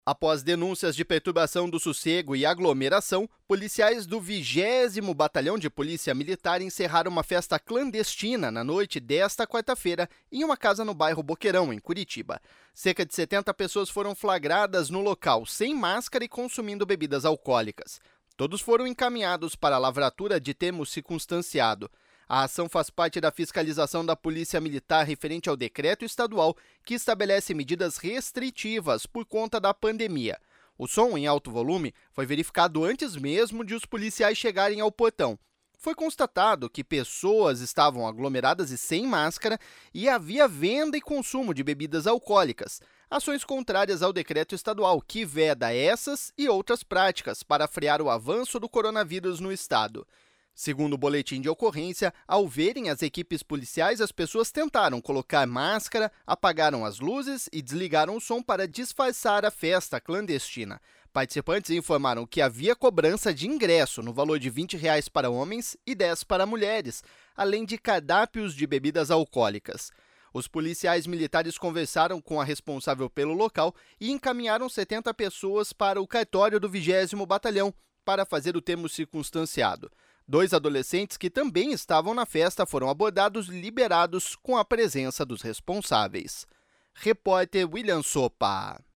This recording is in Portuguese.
Após denúncias de perturbação do sossego e aglomeração, policiais do 20º Batalhão de Polícia Militar encerraram uma festa clandestina na noite desta quarta-feira em uma casa no bairro Boqueirão, em Curitiba. Cerca de 70 pessoas foram flagradas no local sem máscara e consumindo bebidas alcoólicas. Todos foram encaminhados para a lavratura de termo circunstanciado. A ação faz parte da fiscalização da Polícia Militar referente ao decreto estadual que estabelece medidas restritivas por conta da pandemia. O som em alto volume foi verificado antes mesmo de os policiais chegarem ao portão. Foi constatado que pessoas estavam aglomeradas e sem máscara e havia venda e consumo de bebidas alcoólicas, ações contrárias ao decreto estadual que veda essas e outras práticas para frear o avanço do coronavírus no estado. Segundo o boletim de ocorrência, ao verem as equipes policiais, as pessoas tentaram colocar máscara, apagaram as luzes e desligaram o som para disfarçar a festa clandestina. Participantes informaram que havia cobrança de ingresso no valor de R$ 20 para homens e 10 para mulheres, além de cardápios de bebidas alcoólicas. Os policiais militares conversaram com a responsável pelo local e encaminharam 70 pessoas para o cartório do 20º Batalhão para fazer o termo circunstanciado. 2 adolescentes que também estavam na festa foram abordados e liberados com a presença dos responsáveis. Repórter William Sopa.